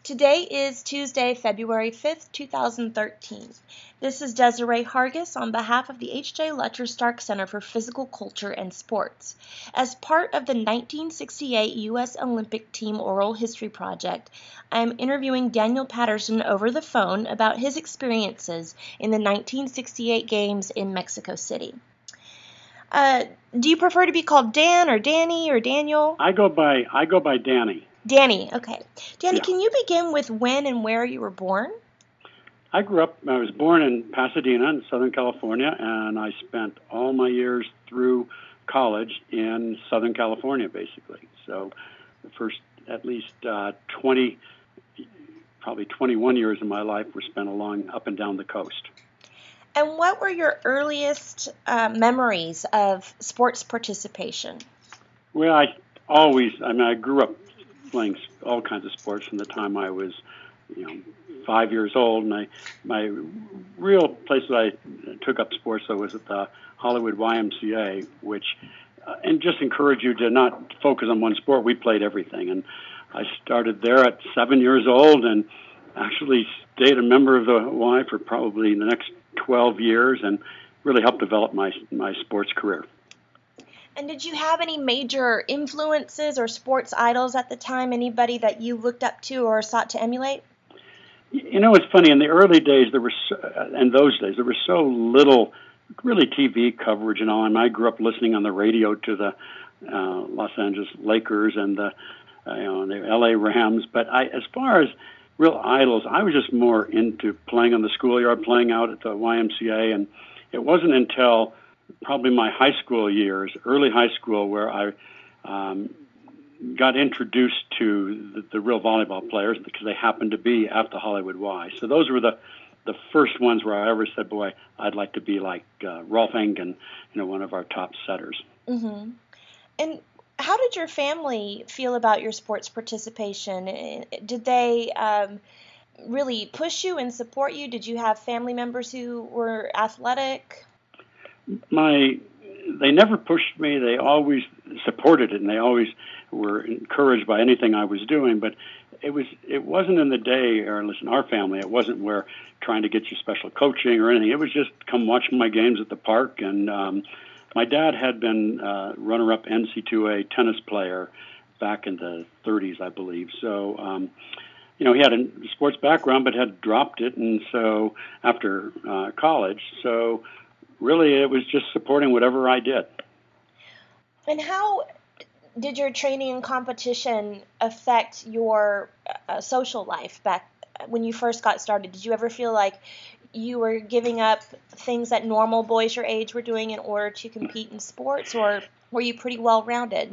Today is Tuesday, February 5th, 2013. This is Desiree Hargis on behalf of the H.J. Letcher Stark Center for Physical Culture and Sports. As part of the 1968 U.S. Olympic Team Oral History Project, I am interviewing Daniel Patterson over the phone about his experiences in the 1968 Games in Mexico City. Do you prefer to be called Dan or Danny or Daniel? I go by Danny. Danny, okay. Danny, Yeah. Can you begin with when and where you were born? I was born in Pasadena in Southern California, and I spent all my years through college in Southern California, basically. So the first at least 20, probably 21 years of my life were spent along up and down the coast. And what were your earliest memories of sports participation? Well, I grew up playing all kinds of sports from the time I was, 5 years old. And my real place that I took up sports though was at the Hollywood YMCA, which and just encourage you to not focus on one sport. We played everything, and I started there at 7 years old, and actually stayed a member of the Y for probably the next 12 years, and really helped develop my sports career. And did you have any major influences or sports idols at the time? Anybody that you looked up to or sought to emulate? It's funny. In the early days, there was so little really TV coverage and all. And I grew up listening on the radio to the Los Angeles Lakers and the LA Rams. But as far as real idols, I was just more into playing on the schoolyard, playing out at the YMCA, and it wasn't until probably my high school years, early high school, where I got introduced to the real volleyball players because they happened to be at the Hollywood Y. So those were the first ones where I ever said, boy, I'd like to be like Rolf Engen, one of our top setters. Mm-hmm. And how did your family feel about your sports participation? Did they really push you and support you? Did you have family members who were athletic? They never pushed me. They always supported it, and they always were encouraged by anything I was doing. But it wasn't in the day, or listen, our family, it wasn't where trying to get you special coaching or anything. It was just come watch my games at the park. And my dad had been runner-up NC2A tennis player back in the 30s, I believe. So, he had a sports background, but had dropped it, and so after college, so really it was just supporting whatever I did. And how did your training and competition affect your social life back when you first got started? Did you ever feel like you were giving up things that normal boys your age were doing in order to compete in sports, or were you pretty well-rounded?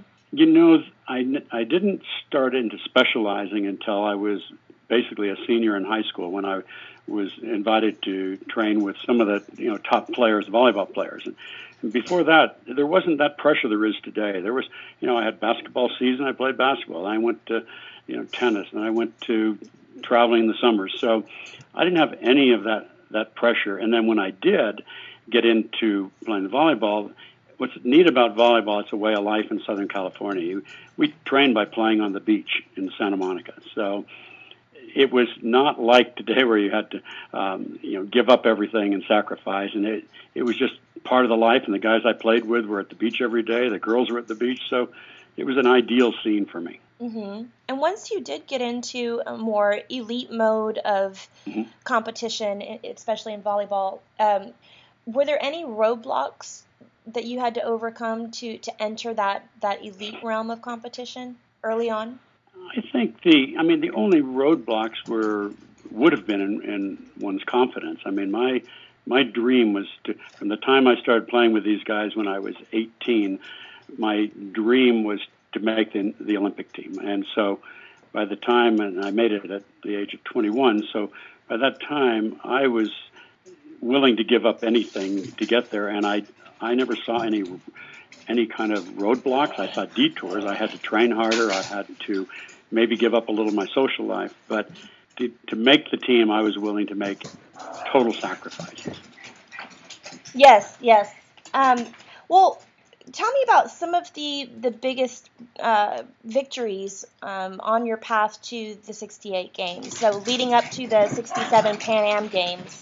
I didn't start into specializing until I was basically a senior in high school, when I was invited to train with some of the top players, volleyball players. And before that, there wasn't that pressure there is today. There was, I had basketball season. I played basketball. I went to, tennis, and I went to traveling in the summers. So I didn't have any of that pressure. And then when I did get into playing the volleyball, what's neat about volleyball, it's a way of life in Southern California. We trained by playing on the beach in Santa Monica. So it was not like today where you had to, give up everything and sacrifice. And it was just part of the life. And the guys I played with were at the beach every day. The girls were at the beach. So it was an ideal scene for me. Mm-hmm. And once you did get into a more elite mode of competition, especially in volleyball, were there any roadblocks that you had to overcome to enter that elite realm of competition early on? I think the only roadblocks would have been in one's confidence. I mean, my dream was from the time I started playing with these guys when I was 18, my dream was to make the Olympic team. And so by the time, and I made it at the age of 21, so by that time I was willing to give up anything to get there, and I never saw any kind of roadblocks. I saw detours. I had to train harder. I had to maybe give up a little of my social life. But to make the team, I was willing to make total sacrifices. Yes. Well, tell me about some of the biggest victories on your path to the 68 games. So leading up to the 67 Pan Am Games.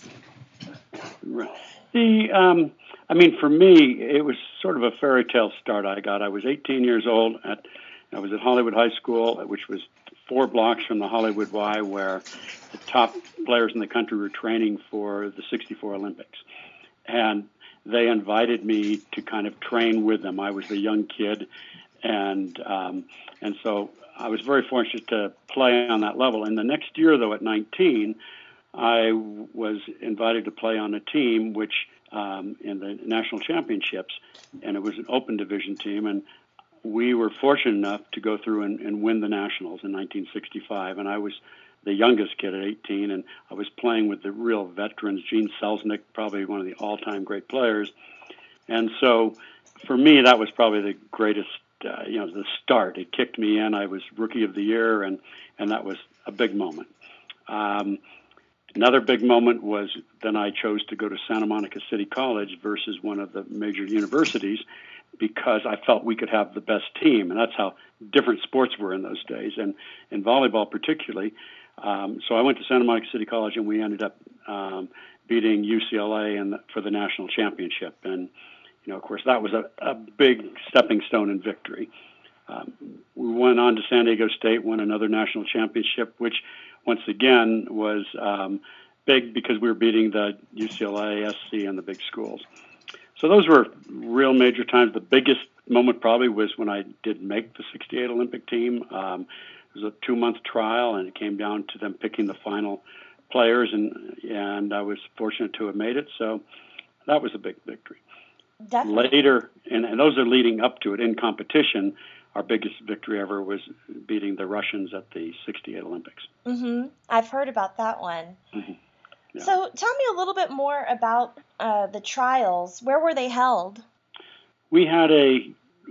I mean, for me, it was sort of a fairy tale start I got. I was 18 years old. I was at Hollywood High School, which was 4 blocks from the Hollywood Y, where the top players in the country were training for the 64 Olympics. And they invited me to kind of train with them. I was a young kid, and so I was very fortunate to play on that level. And the next year, though, at 19, I was invited to play on a team which in the national championships, and it was an open division team, and we were fortunate enough to go through and win the nationals in 1965, and I was the youngest kid at 18, and I was playing with the real veterans, Gene Selznick, probably one of the all-time great players. And so for me, that was probably the greatest, the start. It kicked me in. I was Rookie of the Year, and that was a big moment. Another big moment was then I chose to go to Santa Monica City College versus one of the major universities because I felt we could have the best team, and that's how different sports were in those days, and in volleyball particularly. So I went to Santa Monica City College, and we ended up beating UCLA for the national championship. And, of course, that was a big stepping stone in victory. We went on to San Diego State, won another national championship, which once again was big because we were beating the UCLA, SC, and the big schools. So those were real major times. The biggest moment probably was when I did make the 68 Olympic team. It was a 2-month trial, and it came down to them picking the final players, and I was fortunate to have made it. So that was a big victory. Definitely. Later, and those are leading up to it, in competition, our biggest victory ever was beating the Russians at the 68 Olympics. Mm-hmm. I've heard about that one. Mm-hmm. Yeah. So tell me a little bit more about the trials. Where were they held? We had a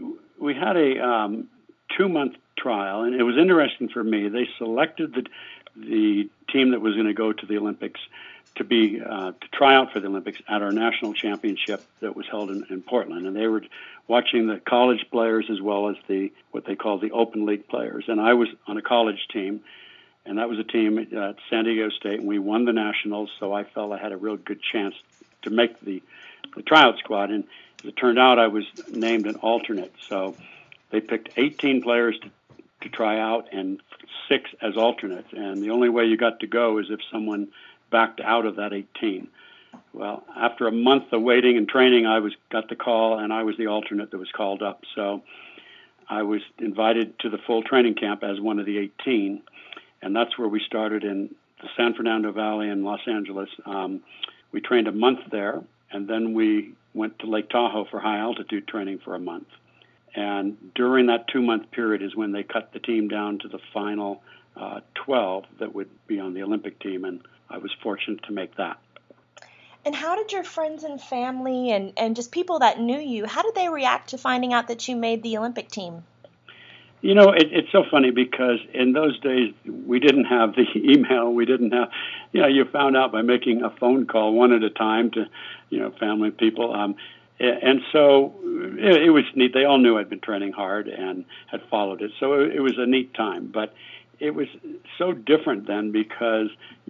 2-month trial, and it was interesting for me. They selected the team that was going to go to the Olympics to try out for the Olympics at our national championship that was held in Portland, and they were watching the college players as well as what they call the open league players. And I was on a college team, and that was a team at San Diego State, and we won the nationals. So I felt I had a real good chance to make the tryout squad. And as it turned out, I was named an alternate. So they picked 18 players to try out and 6 as alternates. And the only way you got to go is if someone backed out of that 18. Well, after a month of waiting and training, I got the call, and I was the alternate that was called up. So I was invited to the full training camp as one of the 18, and that's where we started in the San Fernando Valley in Los Angeles. We trained a month there, and then we went to Lake Tahoe for high altitude training for a month. And during that 2-month period is when they cut the team down to the final 12 that would be on the Olympic team, and I was fortunate to make that. And how did your friends and family and just people that knew you, how did they react to finding out that you made the Olympic team? It's so funny because in those days we didn't have the email. We didn't have, you found out by making a phone call one at a time to, family and people. And so it was neat. They all knew I'd been training hard and had followed it. So it was a neat time. But it was so different then because,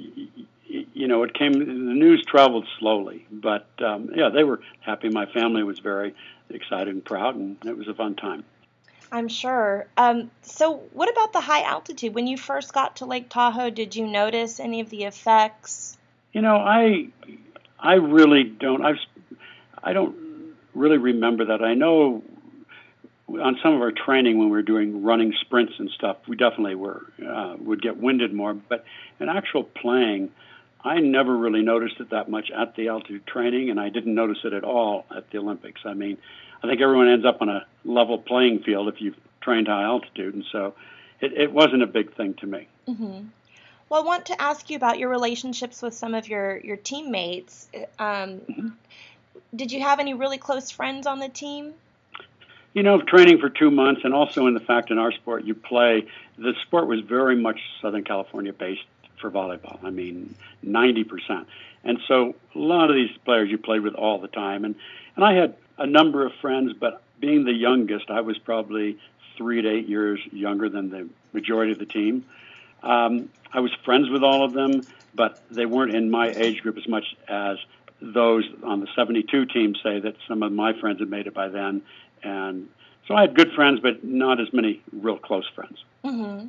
the news traveled slowly. But, they were happy. My family was very excited and proud, and it was a fun time. I'm sure. So what about the high altitude? When you first got to Lake Tahoe, did you notice any of the effects? I really don't. I don't really remember that. I know on some of our training when we were doing running sprints and stuff, we definitely would get winded more. But in actual playing, I never really noticed it that much at the altitude training, and I didn't notice it at all at the Olympics. I mean, I think everyone ends up on a level playing field if you've trained high altitude, and so it wasn't a big thing to me. Mm-hmm. Well, I want to ask you about your relationships with some of your teammates. Mm-hmm. Did you have any really close friends on the team? Training for 2 months, and also in the fact in our sport, the sport was very much Southern California based for volleyball. I mean, 90%. And so a lot of these players you played with all the time. And I had a number of friends, but being the youngest, I was probably 3 to 8 years younger than the majority of the team. I was friends with all of them, but they weren't in my age group as much as those on the 72 team say that some of my friends had made it by then. And so I had good friends, but not as many real close friends. Mm-hmm.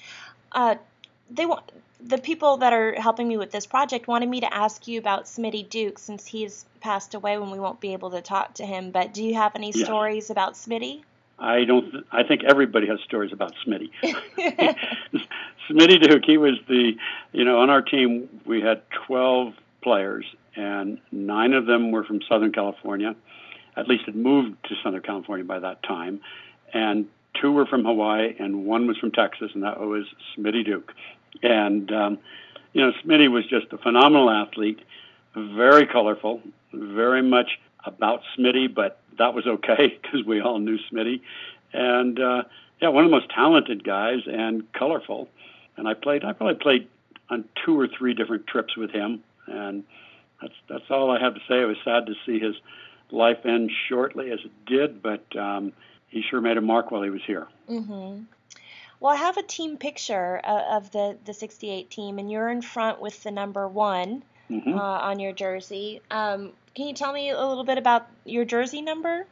The people that are helping me with this project wanted me to ask you about Smitty Duke, since he's passed away when we won't be able to talk to him. But do you have any stories about Smitty? I think everybody has stories about Smitty. Smitty Duke, he was on our team we had 12 players, and 9 of them were from Southern California. At least had moved to Southern California by that time. And 2 were from Hawaii, and 1 was from Texas, and that was Smitty Duke. And, Smitty was just a phenomenal athlete, very colorful, very much about Smitty, but that was okay because we all knew Smitty. And, one of the most talented guys and colorful. And I probably played on 2 or 3 different trips with him. And that's all I have to say. It was sad to see his life end shortly as it did, but he sure made a mark while he was here. Mm-hmm. Well, I have a team picture of the 68 team, and you're in front with the number 1 on your jersey. Can you tell me a little bit about your jersey number?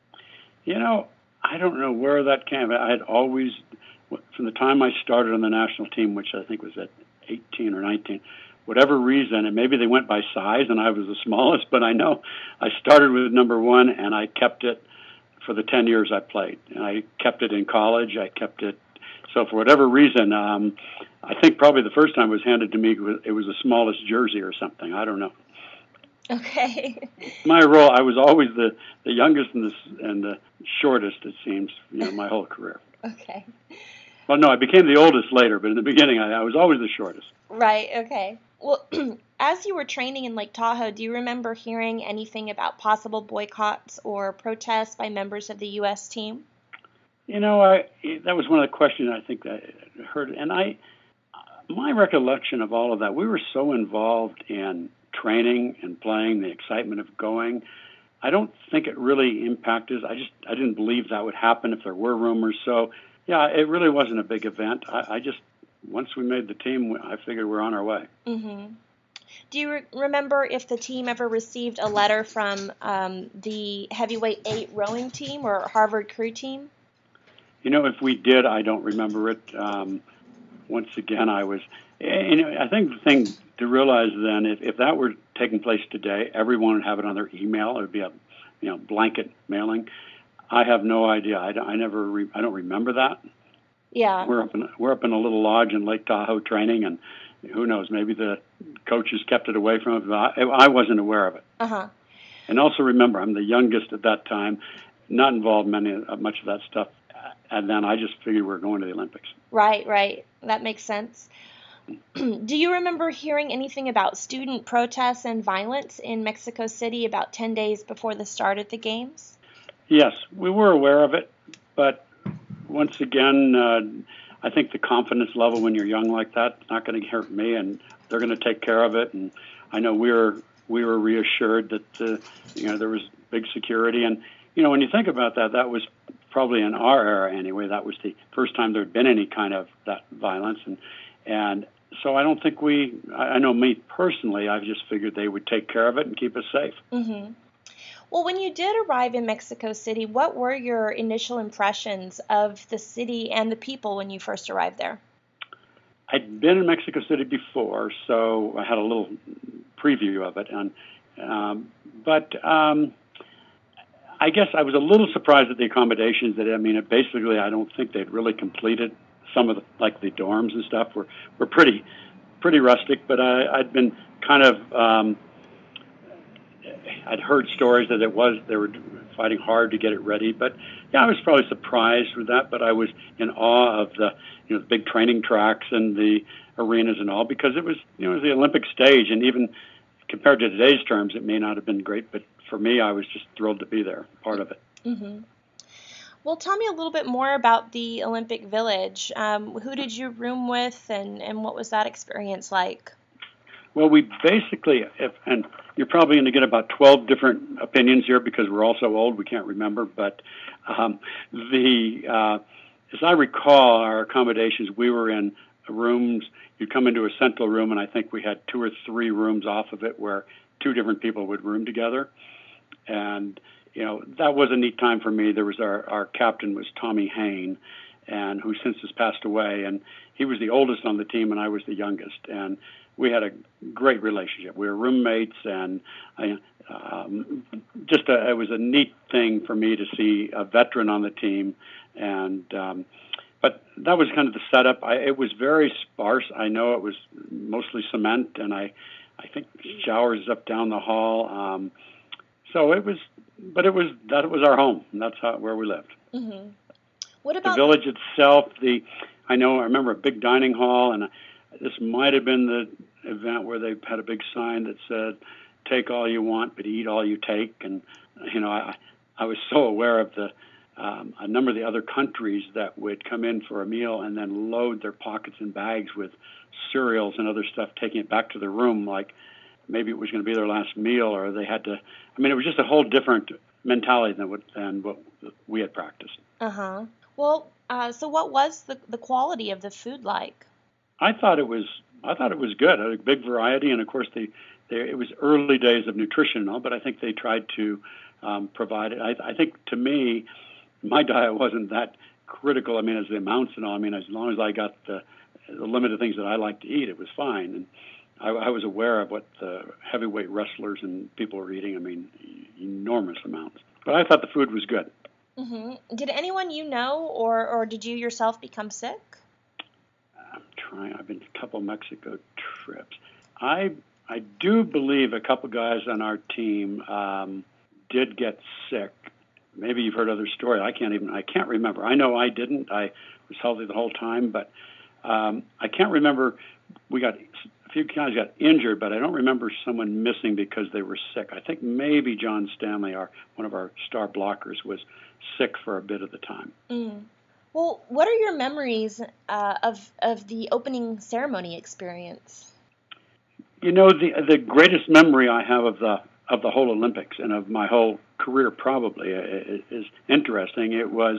I don't know where that came. I had always, from the time I started on the national team, which I think was at 18 or 19, whatever reason, and maybe they went by size and I was the smallest, but I know I started with number 1 and I kept it for the 10 years I played. And I kept it in college. I kept it. So for whatever reason, I think probably the first time it was handed to me, it was the smallest jersey or something. I don't know. Okay. My role, I was always the youngest and the shortest, it seems, my whole career. Okay. Well, no, I became the oldest later, but in the beginning, I was always the shortest. Right, okay. Well, as you were training in Lake Tahoe, do you remember hearing anything about possible boycotts or protests by members of the U.S. team? That was one of the questions I think that I heard. And my recollection of all of that, we were so involved in training and playing, the excitement of going. I don't think it really impacted us. I didn't believe that would happen if there were rumors. So, yeah, it really wasn't a big event. Once we made the team, I figured we're on our way. Mm-hmm. Do you remember if the team ever received a letter from the heavyweight 8 rowing team or Harvard crew team? If we did, I don't remember it. Once again, I think the thing to realize then, if that were taking place today, everyone would have it on their email. It would be a blanket mailing. I have no idea. I don't remember that. Yeah. We're up in a little lodge in Lake Tahoe training, and who knows? Maybe the coaches kept it away from us. I wasn't aware of it. Uh-huh. And also remember, I'm the youngest at that time, not involved in much of that stuff. And then I just figured we were going to the Olympics. Right. That makes sense. Do you remember hearing anything about student protests and violence in Mexico City about 10 days before the start of the games? Yes, we were aware of it. But once again, I think the confidence level when you're young like that is not going to hurt me, and they're going to take care of it. And I know we were reassured that there was big security. And when you think about that, that was probably in our era anyway. That was the first time there had been any kind of that violence, and so I don't think I know me personally, I just figured they would take care of it and keep us safe. Mm-hmm. Well, when you did arrive in Mexico City, what were your initial impressions of the city and the people when you first arrived there? I'd been in Mexico City before, so I had a little preview of it, but I guess I was a little surprised at the accommodations. Basically, I don't think they'd really completed some of the dorms and stuff were pretty rustic. But I'd been kind of I'd heard stories that they were fighting hard to get it ready. But yeah, I was probably surprised with that. But I was in awe of the big training tracks and the arenas and all, because it was it was the Olympic stage, and even compared to today's terms, it may not have been great, but for me, I was just thrilled to be there, part of it. Mm-hmm. Well, tell me a little bit more about the Olympic Village. Who did you room with, and what was that experience like? Well, we basically, and you're probably going to get about 12 different opinions here because we're all so old we can't remember. But as I recall, our accommodations, we were in rooms. You'd come into a central room, and I think we had 2 or 3 rooms off of it where 2 different people would room together. And, that was a neat time for me. There was our captain was Tommy Hain, and who since has passed away. And he was the oldest on the team, and I was the youngest. And we had a great relationship. We were roommates, and it was a neat thing for me to see a veteran on the team. And but that was kind of the setup. It was very sparse. I know it was mostly cement, and I think showers up down the hall. So it was our home. And that's where we lived. Mm-hmm. What about the village itself? I remember a big dining hall, and this might have been the event where they had a big sign that said, "Take all you want, but eat all you take." And I was so aware of a number of the other countries that would come in for a meal and then load their pockets and bags with cereals and other stuff, taking it back to their room like maybe it was going to be their last meal, or they had to. I mean, it was just a whole different mentality than what we had practiced. Uh-huh. Well, so what was the quality of the food like? I thought it was good. A big variety, and of course it was early days of nutrition and all, but I think they tried to provide it. I think to me, my diet wasn't that critical. I mean, as the amounts and all. I mean, as long as I got the limited things that I like to eat, it was fine. And I was aware of what the heavyweight wrestlers and people were eating. I mean, enormous amounts. But I thought the food was good. Mm-hmm. Did anyone or did you yourself become sick? I'm trying. I've been to a couple Mexico trips. I do believe a couple guys on our team did get sick. Maybe you've heard other stories. I can't remember. I know I didn't. I was healthy the whole time, but I can't remember. A few guys got injured, but I don't remember someone missing because they were sick. I think maybe John Stanley, one of our star blockers, was sick for a bit of the time. Mm. Well, what are your memories of the opening ceremony experience? The greatest memory I have of the whole Olympics and of my whole career probably is interesting. It was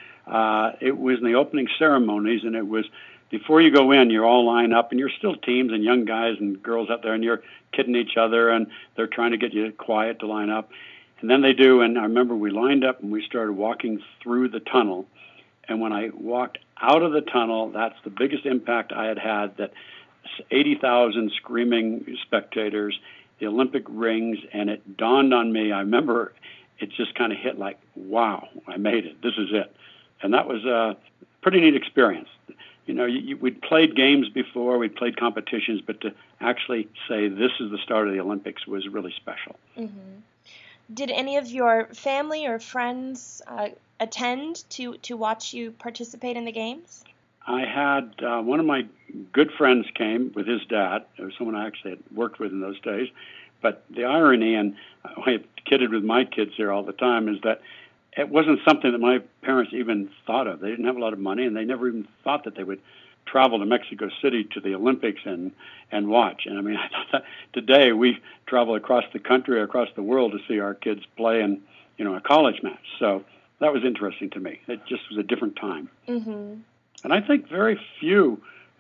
in the opening ceremonies, and it was before you go in, you're all lined up, and you're still teams and young guys and girls out there, and you're kidding each other, and they're trying to get you quiet to line up. And then they do, and I remember we lined up and we started walking through the tunnel. And when I walked out of the tunnel, that's the biggest impact I had, that 80,000 screaming spectators, the Olympic rings, and it dawned on me. I remember it just kind of hit like, wow, I made it. This is it. And that was a pretty neat experience. We'd played games before, we'd played competitions, but to actually say this is the start of the Olympics was really special. Mm-hmm. Did any of your family or friends attend to watch you participate in the games? I had one of my good friends came with his dad. It was someone I actually had worked with in those days. But the irony, and I kidded with my kids here all the time, is that it wasn't something that my parents even thought of. They didn't have a lot of money, and they never even thought that they would travel to Mexico City to the Olympics and watch. And I mean, I thought that today we travel across the country, across the world to see our kids play in, a college match. So that was interesting to me. It just was a different time. Mm-hmm. And I think very few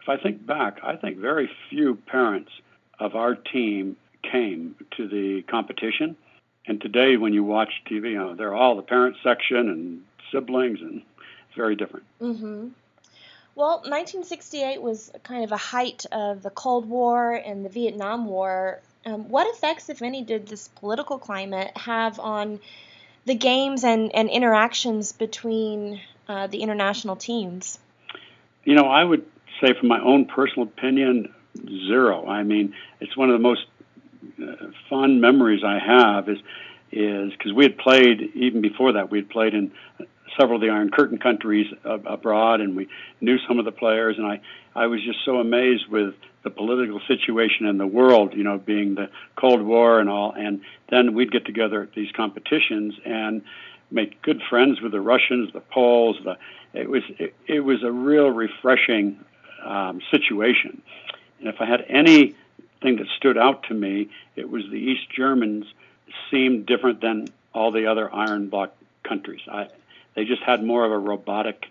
parents of our team came to the competition. And today, when you watch TV, they're all the parent section and siblings, and it's very different. Mm-hmm. Well, 1968 was kind of a height of the Cold War and the Vietnam War. What effects, if any, did this political climate have on the games and interactions between the international teams? I would say from my own personal opinion, zero. I mean, it's one of the most fond memories I have is because we had played, even before that, we had played in several of the Iron Curtain countries abroad, and we knew some of the players, and I was just so amazed with the political situation in the world, being the Cold War and all, and then we'd get together at these competitions and make good friends with the Russians, the Poles. It was a real refreshing situation. And if I had any thing that stood out to me. It was the East Germans seemed different than all the other Iron Bloc countries. They just had more of a robotic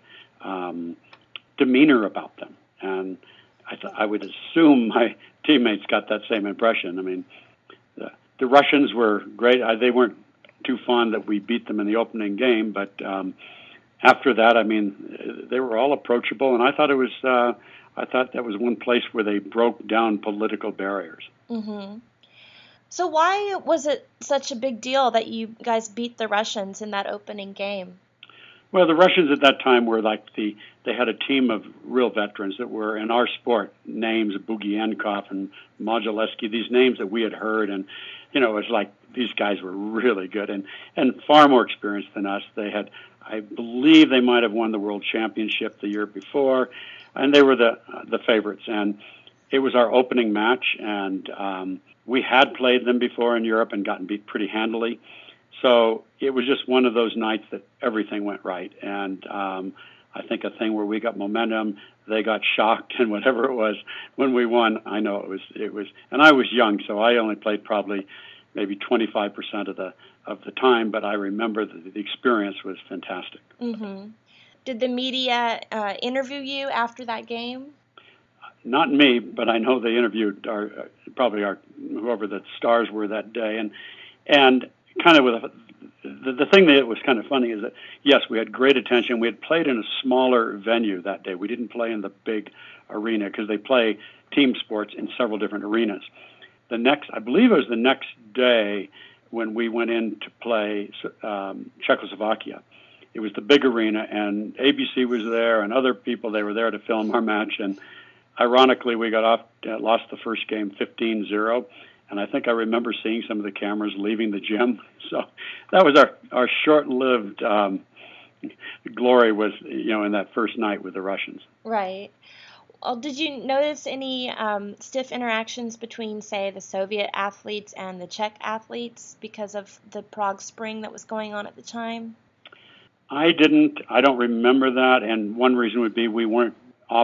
demeanor about them, and I would assume my teammates got that same impression. I mean, the Russians were great. They weren't too fond that we beat them in the opening game, but after that, I mean, they were all approachable, and I thought that was one place where they broke down political barriers. Mm-hmm. So why was it such a big deal that you guys beat the Russians in that opening game? Well, the Russians at that time were they had a team of real veterans that were in our sport, names Bugienkov and Modulevsky, these names that we had heard, and it was like these guys were really good and far more experienced than us. They had, I believe, they might have won the world championship the year before, and they were the favorites. And it was our opening match, and we had played them before in Europe and gotten beat pretty handily. So it was just one of those nights that everything went right. And I think a thing where we got momentum, they got shocked, and whatever it was, when we won, I know it was, and I was young, so I only played probably maybe 25% of the time, but I remember the experience was fantastic. Mm-hmm. Did the media interview you after that game? Not me, but I know they interviewed probably whoever the stars were that day, and kind of with the thing that was kind of funny is that, yes, we had great attention. We had played in a smaller venue that day. We didn't play in the big arena because they play team sports in several different arenas. I believe it was the next day when we went in to play Czechoslovakia. It was the big arena, and ABC was there, and other people, they were there to film our match. And ironically, we lost the first game 15-0. And I think I remember seeing some of the cameras leaving the gym. So that was our short-lived glory was, in that first night with the Russians. Right. Well, did you notice any stiff interactions between, say, the Soviet athletes and the Czech athletes because of the Prague Spring that was going on at the time? I didn't. I don't remember that. And one reason would be we would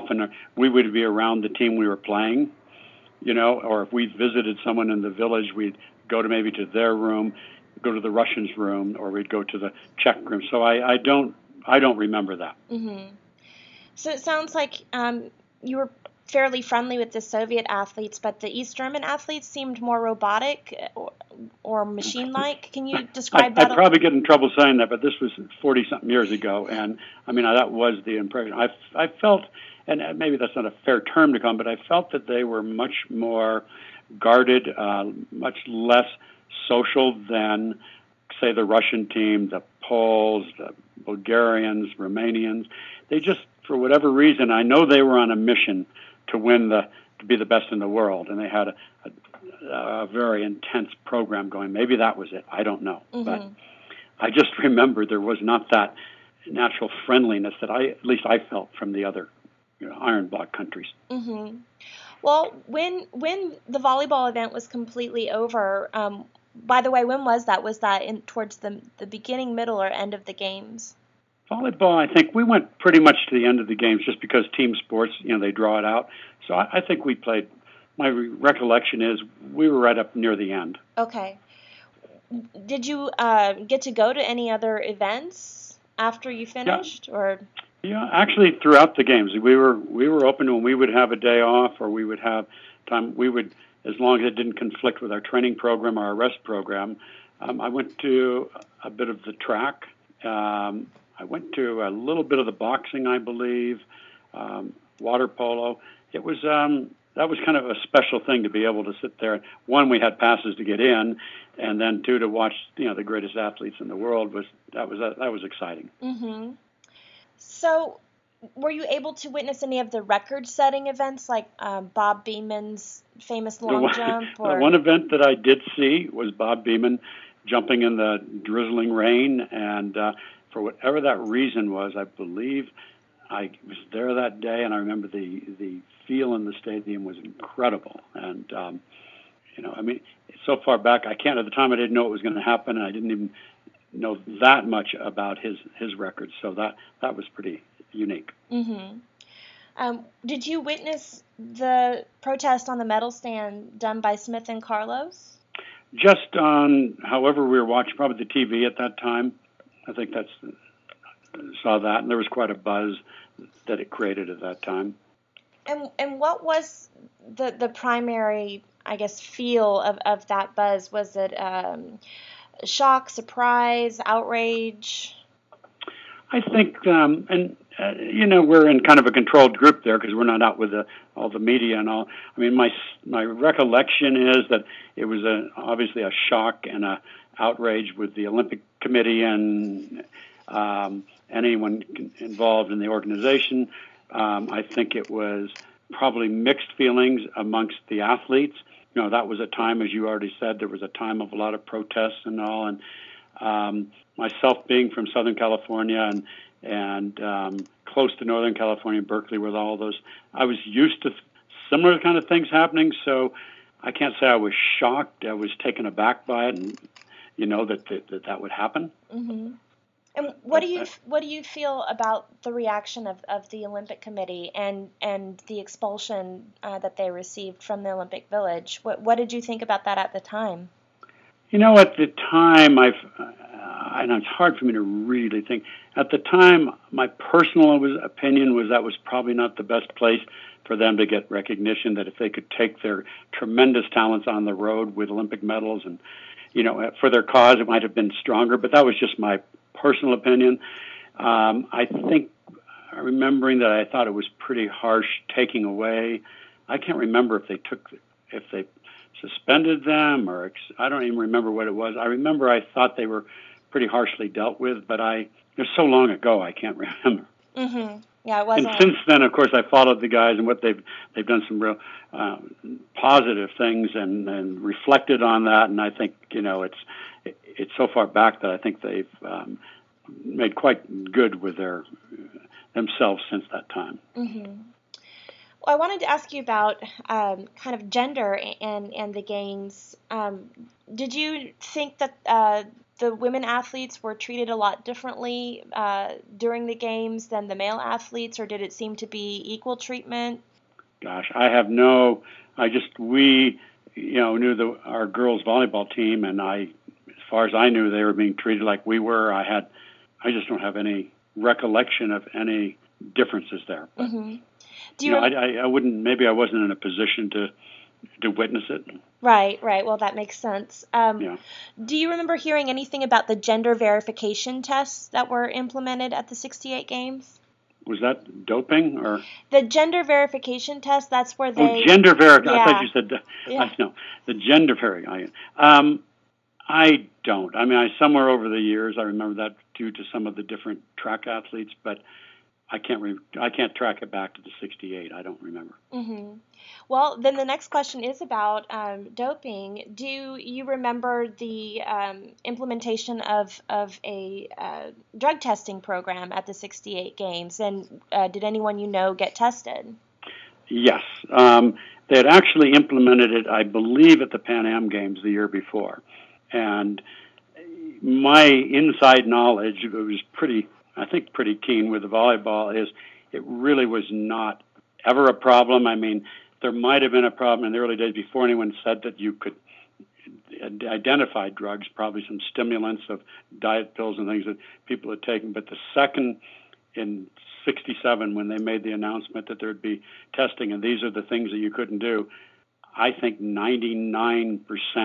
be around the team we were playing. Or if we visited someone in the village, we'd go to their room, go to the Russians' room, or we'd go to the Czech room. So I don't remember that. Mm-hmm. So it sounds like you were fairly friendly with the Soviet athletes, but the East German athletes seemed more robotic or machine-like. Can you describe that? I'd probably get in trouble saying that, but this was 40-something years ago, and I mean that was the impression. I felt. And maybe that's not a fair term to come, but I felt that they were much more guarded, much less social than, say, the Russian team, the Poles, the Bulgarians, Romanians. They just, for whatever reason, I know they were on a mission to be the best in the world, and they had a very intense program going. Maybe that was it. I don't know. Mm-hmm. But I just remember there was not that natural friendliness that at least I felt from the other Iron Bloc countries. Mm-hmm. Well, when the volleyball event was completely over, by the way, when was that? Was that towards the beginning, middle, or end of the games? Volleyball, I think we went pretty much to the end of the games just because team sports, they draw it out. So I think we played, my recollection is we were right up near the end. Okay. Did you get to go to any other events after you finished? Yeah. Or? Yeah, actually, throughout the games, we were open when we would have a day off, or we would have time. We would, as long as it didn't conflict with our training program or our rest program. I went to a bit of the track. I went to a little bit of the boxing, I believe, water polo. It was that was kind of a special thing to be able to sit there. One, we had passes to get in, and then two, to watch the greatest athletes in the world was exciting. Mm-hmm. So, were you able to witness any of the record-setting events, like Bob Beeman's famous long jump? Or? The one event that I did see was Bob Beeman jumping in the drizzling rain, and for whatever that reason was, I believe I was there that day, and I remember the feel in the stadium was incredible. And I mean, so far back, at the time I didn't know it was going to happen, and I didn't even know that much about his records, so that was pretty unique. Mm-hmm. Did you witness the protest on the medal stand done by Smith and Carlos? Just on, however, we were watching probably the TV at that time. I think saw that, and there was quite a buzz that it created at that time. And what was the primary, I guess, feel of that buzz? Was it shock, surprise, outrage? I think, we're in kind of a controlled group there because we're not out with all the media and all. I mean, my recollection is that it was obviously a shock and a outrage with the Olympic Committee and anyone involved in the organization. I think it was probably mixed feelings amongst the athletes. That was a time, as you already said, there was a time of a lot of protests and all. And myself being from Southern California and close to Northern California, Berkeley, with all those, I was used to similar kind of things happening. So I can't say I was shocked. I was taken aback by it, and that would happen. Mm-hmm. And what do you feel about the reaction of the Olympic Committee and the expulsion that they received from the Olympic Village? What did you think about that at the time? At the time, and it's hard for me to really think. At the time, my personal opinion was that was probably not the best place for them to get recognition, that if they could take their tremendous talents on the road with Olympic medals and, for their cause, it might have been stronger, but that was just my personal opinion. I think, remembering that I thought it was pretty harsh taking away. I can't remember if they suspended them or I don't even remember what it was. I remember I thought they were pretty harshly dealt with, but it was so long ago I can't remember. Mm-hmm. Yeah, it wasn't. And since then, of course, I followed the guys and what they've done some real positive things and reflected on that. And I think it's so far back that I think they've made quite good with themselves since that time. Mm-hmm. Well, I wanted to ask you about kind of gender and the games. Did you think that the women athletes were treated a lot differently during the games than the male athletes, or did it seem to be equal treatment? Gosh, we knew our girls volleyball team, and as far as I knew, they were being treated like we were. I just don't have any recollection of any differences there. But, mm-hmm. I wouldn't. Maybe I wasn't in a position to witness it. Right. Well, that makes sense. Yeah. Do you remember hearing anything about the gender verification tests that were implemented at the 68 games? Was that doping or? The gender verification test, that's where they... Oh, gender verification. Yeah. I thought you said... Yeah. No, the gender verification. I don't. I mean, somewhere over the years, I remember that due to some of the different track athletes, but I can't track it back to the 68. I don't remember. Mm-hmm. Well, then the next question is about doping. Do you remember the implementation of a drug testing program at the 68 games? And did anyone get tested? Yes. They had actually implemented it, I believe, at the Pan Am Games the year before. And my inside knowledge, it was pretty keen with the volleyball, is it really was not ever a problem. I mean, there might have been a problem in the early days before anyone said that you could identify drugs, probably some stimulants of diet pills and things that people had taken. But the second in 67, when they made the announcement that there'd be testing and these are the things that you couldn't do, I think 99%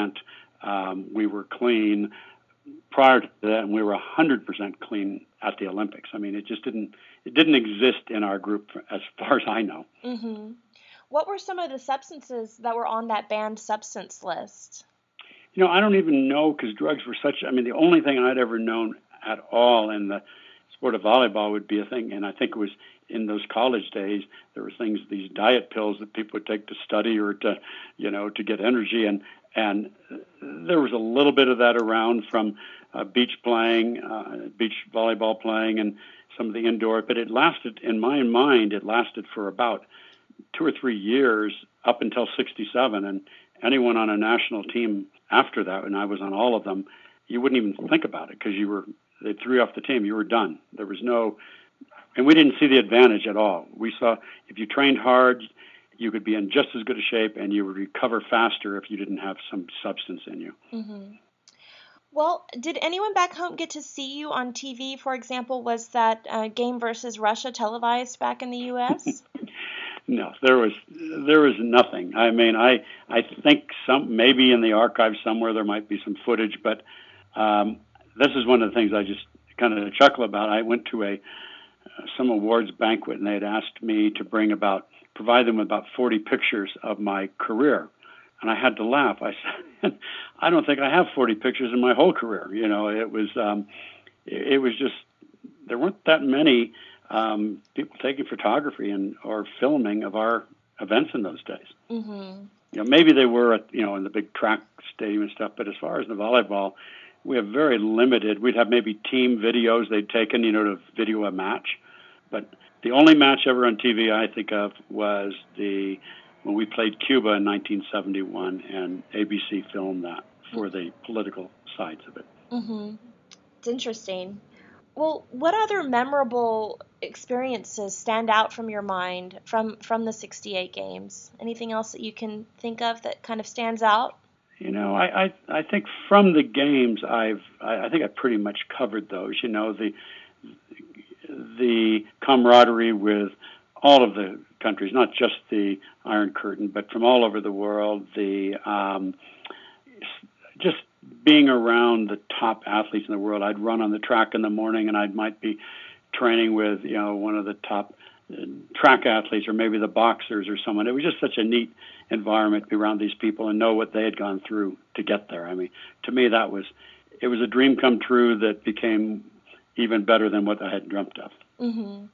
we were clean. Prior to that, and we were 100% clean at the Olympics. I mean, it didn't exist in our group as far as I know. Mm-hmm. What were some of the substances that were on that banned substance list? I don't even know, because drugs were the only thing I'd ever known at all in the sport of volleyball would be a thing, and I think it was in those college days, there were things, these diet pills that people would take to study or to get energy, and there was a little bit of that around from beach volleyball playing and some of the indoor, but it lasted, in my mind, for about 2 or 3 years up until 67, and anyone on a national team after that, and I was on all of them, you wouldn't even think about it because they threw you off the team. You were done. There was no And we didn't see the advantage at all. We saw if you trained hard, you could be in just as good a shape and you would recover faster if you didn't have some substance in you. Mm-hmm. Well, did anyone back home get to see you on TV? For example, was that game versus Russia televised back in the U.S.? No, there was nothing. I mean, I think maybe in the archive somewhere there might be some footage, but this is one of the things I just kind of chuckle about. I went to some awards banquet, and they had asked me to provide them with about 40 pictures of my career. And I had to laugh. I said, I don't think I have 40 pictures in my whole career. You know, it was just, there weren't that many people taking photography or filming of our events in those days. Mm-hmm. You know, maybe they were in the big track stadium and stuff, but as far as the volleyball, we have very limited. We'd have maybe team videos they'd taken, to video a match. But the only match ever on TV I think of was when we played Cuba in 1971, and ABC filmed that for the political sides of it. Mm-hmm. It's interesting. Well, what other memorable experiences stand out from your mind from the 68 games? Anything else that you can think of that kind of stands out? I think from the games, I think I pretty much covered those. The camaraderie with all of the countries, not just the Iron Curtain, but from all over the world. Just being around the top athletes in the world. I'd run on the track in the morning, and I might be training with one of the top track athletes, or maybe the boxers or someone. It was just such a neat environment to be around these people and know what they had gone through to get there. I mean, to me, it was a dream come true that became even better than what I had dreamt of. Mm-hmm.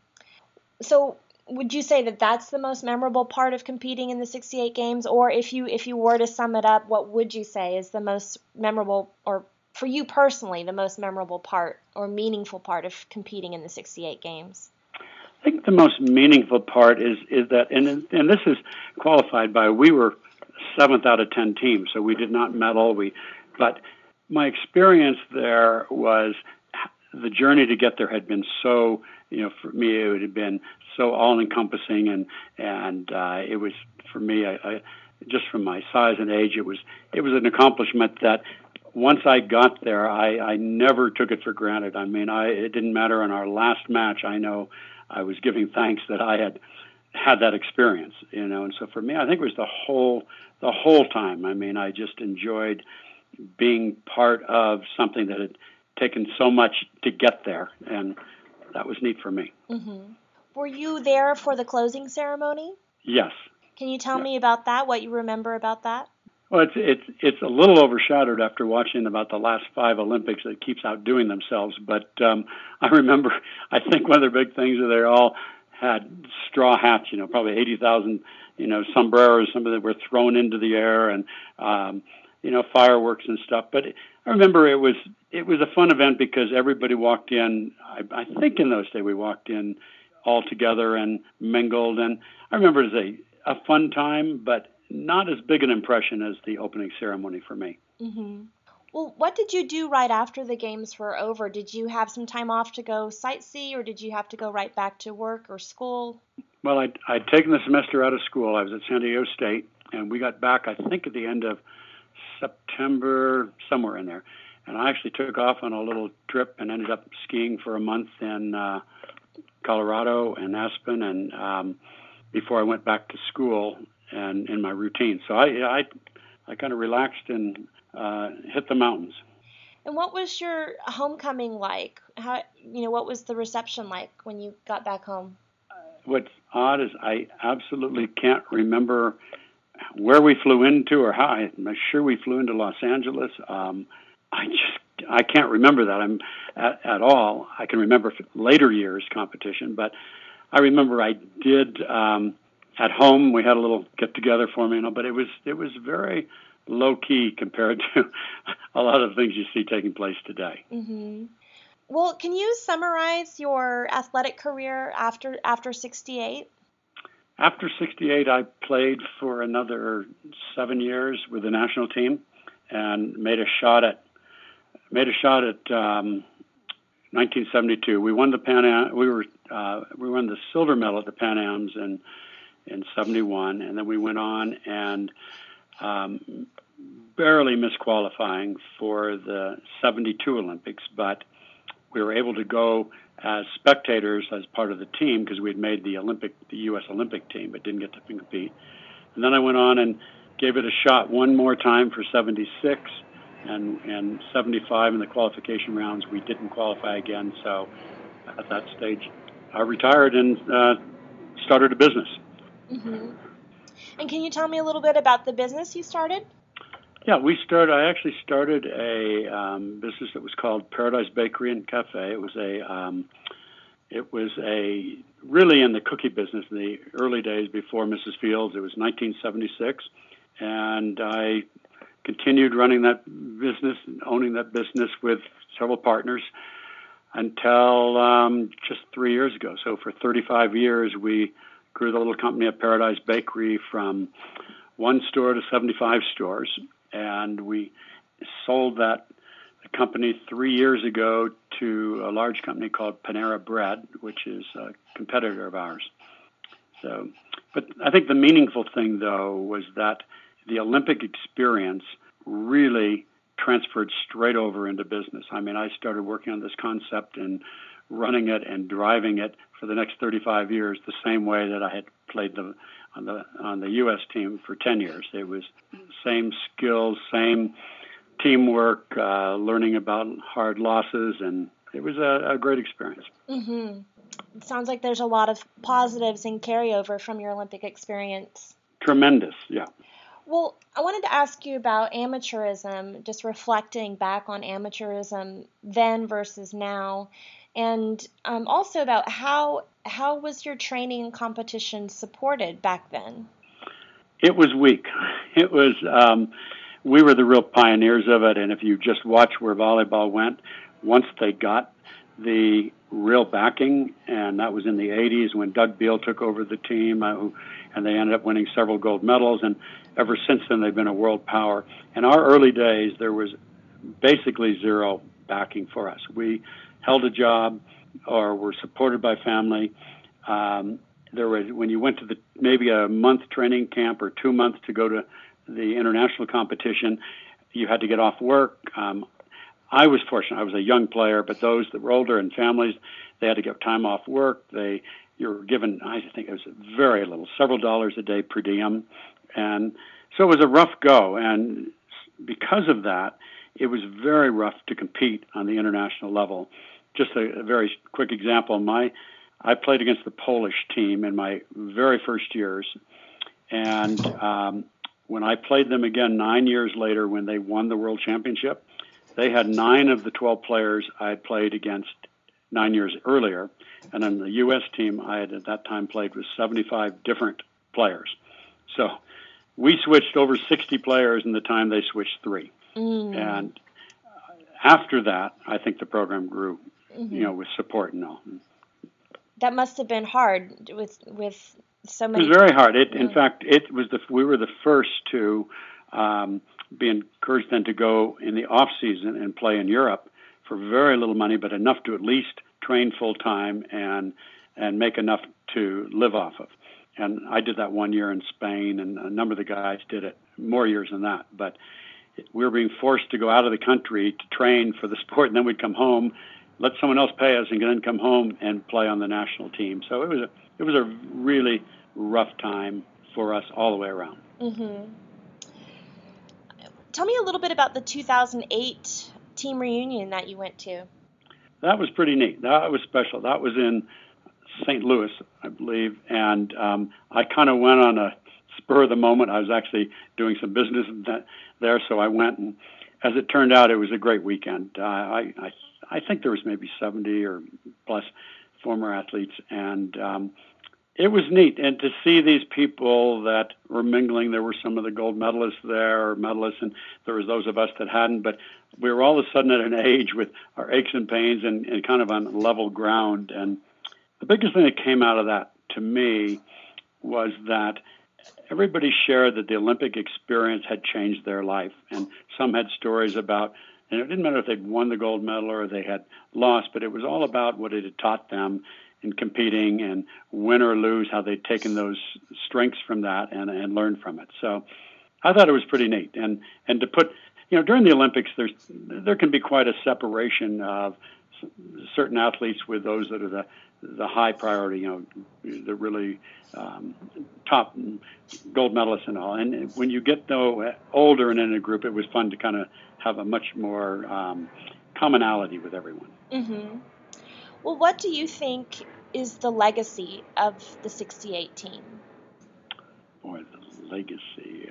So would you say that that's the most memorable part of competing in the 68 games? Or if you were to sum it up, what would you say is the most memorable, or for you personally, the most memorable part or meaningful part of competing in the 68 games? I think the most meaningful part is that, and this is qualified by, we were 7th out of 10 teams, so we did not medal. But my experience there was, the journey to get there had been so, for me, it had been so all-encompassing, and it was, for me, I just from my size and age, it was an accomplishment that once I got there, I never took it for granted. I mean, it didn't matter in our last match. I know I was giving thanks that I had that experience, and so for me, I think it was the whole time. I mean, I just enjoyed being part of something that had taken so much to get there, and that was neat for me. Mm-hmm. Were you there for the closing ceremony? Yes. Can you tell me about that, what you remember about that? Well, it's a little overshadowed after watching about the last 5 Olympics that keeps outdoing themselves. But I remember, I think one of the big things is they all had straw hats, probably 80,000, sombreros, some of them were thrown into the air, and, fireworks and stuff. But I remember it was a fun event because everybody walked in. I think in those days we walked in all together and mingled. And I remember it was a fun time, but not as big an impression as the opening ceremony for me. Mm-hmm. Well, what did you do right after the games were over? Did you have some time off to go sightsee, or did you have to go right back to work or school? Well, I'd taken the semester out of school. I was at San Diego State, and we got back, I think, at the end of September, somewhere in there. And I actually took off on a little trip and ended up skiing for a month in Colorado and Aspen, and before I went back to school and in my routine. So I kind of relaxed and hit the mountains. And what was your homecoming like? What was the reception like when you got back home? What's odd is I absolutely can't remember where we flew into or how. I'm sure we flew into Los Angeles. I can't remember that at all. I can remember later years competition, but I remember I did at home. We had a little get together for me, but it was very low key compared to a lot of things you see taking place today. Mm-hmm. Well, can you summarize your athletic career after 68? After 68, I played for another 7 years with the national team and made a shot at 1972. We won the Pan Am. We were we won the silver medal at the Pan Ams in 71, and then we went on and barely missed qualifying for the 72 Olympics, but we were able to go as spectators as part of the team because we'd made the U.S. Olympic team, but didn't get to compete. And then I went on and gave it a shot one more time for 76 and 75 in the qualification rounds. We didn't qualify again, so at that stage I retired and started a business. Mm-hmm. And can you tell me a little bit about the business you started? Yeah, I actually started a business that was called Paradise Bakery and Cafe. It was a really in the cookie business in the early days before Mrs. Fields. It was 1976, and I continued running that business and owning that business with several partners until just 3 years ago. So for 35 years, we grew the little company at Paradise Bakery from 1 store to 75 stores. And we sold the company 3 years ago to a large company called Panera Bread, which is a competitor of ours. So, but I think the meaningful thing, though, was that the Olympic experience really transferred straight over into business. I mean, I started working on this concept and running it and driving it for the next 35 years the same way that I had played on the U.S. team for 10 years. It was same skills, same teamwork, learning about hard losses, and it was a great experience. Mm-hmm. It sounds like there's a lot of positives and carryover from your Olympic experience. Tremendous, yeah. Well, I wanted to ask you about amateurism, just reflecting back on amateurism then versus now, and also about how was your training and competition supported back then? It was weak. It was we were the real pioneers of it, and if you just watch where volleyball went, once they got the real backing, and that was in the 80s when Doug Beal took over the team, and they ended up winning several gold medals, and ever since then they've been a world power. In our early days, there was basically zero backing for us. We held a job or were supported by family. There was, when you went to maybe a month training camp or 2 months to go to the international competition, you had to get off work. I was fortunate. I was a young player, but those that were older and families, they had to get time off work. You were given, I think it was very little, several dollars a day per diem. And so it was a rough go. And because of that, it was very rough to compete on the international level. Just a very quick example, I played against the Polish team in my very first years. And when I played them again 9 years later when they won the World Championship, they had 9 of the 12 players I had played against 9 years earlier. And on the U.S. team, I had at that time played with 75 different players. So we switched over 60 players in the time they switched 3. And after that, I think the program grew, with support and all. That must have been hard with so many. It was very hard. In fact, we were the first to be encouraged then to go in the off season and play in Europe for very little money, but enough to at least train full time and make enough to live off of. And I did that 1 year in Spain, and a number of the guys did it more years than that. But we were being forced to go out of the country to train for the sport, and then we'd come home, let someone else pay us, and then come home and play on the national team. So it was a really rough time for us all the way around. Mm-hmm. Tell me a little bit about the 2008 team reunion that you went to. That was pretty neat. That was special. That was in St. Louis, I believe, and I kind of went on a spur of the moment. I was actually doing some business there, so I went, and as it turned out, it was a great weekend. I think there was maybe 70 or plus former athletes, and it was neat. And to see these people that were mingling, there were some of the gold medalists there, or medalists, and there was those of us that hadn't, but we were all of a sudden at an age with our aches and pains and kind of on level ground. And the biggest thing that came out of that to me was that everybody shared that the Olympic experience had changed their life. And some had stories about, and it didn't matter if they'd won the gold medal or they had lost, but it was all about what it had taught them in competing, and win or lose, how they'd taken those strengths from that and learned from it. So I thought it was pretty neat. And to put, during the Olympics, there can be quite a separation of certain athletes with those that are the high priority, the really top gold medalists and all. And when you get though older and in a group, it was fun to kind of have a much more commonality with everyone. Mm-hmm. Well, what do you think is the legacy of the '68 team? Boy, the legacy.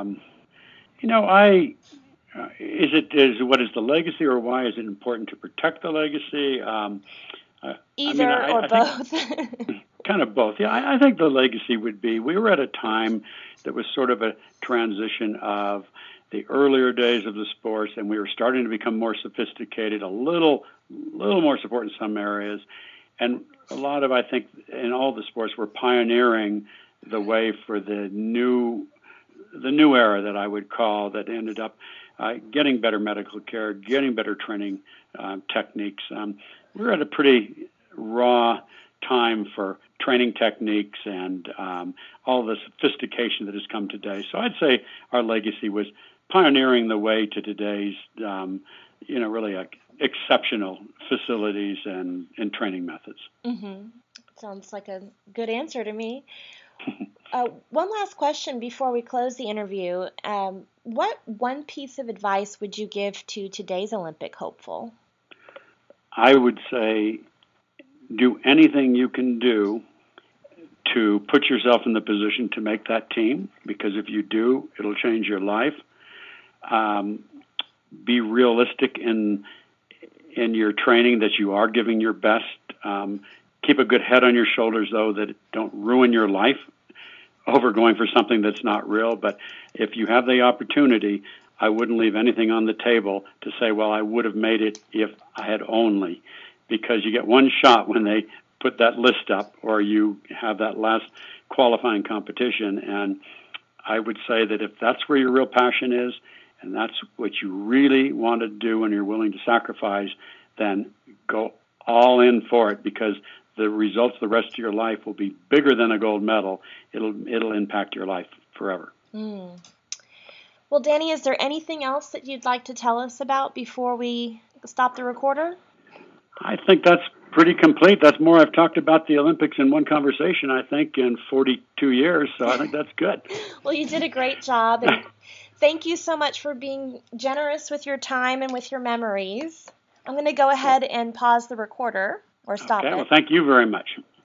What is the legacy, or why is it important to protect the legacy? Either or both. Kind of both. Yeah, I think the legacy would be, we were at a time that was sort of a transition of the earlier days of the sports, and we were starting to become more sophisticated, a little more support in some areas, and a lot of, I think, in all the sports, we're pioneering the way for the new era that I would call, that ended up getting better medical care, getting better training techniques. We're at a pretty raw time for training techniques and all the sophistication that has come today. So I'd say our legacy was pioneering the way to today's, really exceptional facilities and training methods. Mm-hmm. Sounds like a good answer to me. One last question before we close the interview. What one piece of advice would you give to today's Olympic hopeful? I would say do anything you can do to put yourself in the position to make that team, because if you do, it'll change your life. Be realistic in your training, that you are giving your best. Keep a good head on your shoulders, though, that don't ruin your life over going for something that's not real. But if you have the opportunity, I wouldn't leave anything on the table to say, well, I would have made it if I had only, because you get one shot when they put that list up, or you have that last qualifying competition. And I would say that if that's where your real passion is, and that's what you really want to do and you're willing to sacrifice, then go all in for it, because the results the rest of your life will be bigger than a gold medal. It'll impact your life forever. Mm. Well, Danny, is there anything else that you'd like to tell us about before we stop the recorder? I think that's pretty complete. That's more I've talked about the Olympics in one conversation, I think, in 42 years. So I think that's good. Well, you did a great job. And thank you so much for being generous with your time and with your memories. I'm going to go ahead and pause the recorder, or stop it. Okay, well, thank you very much.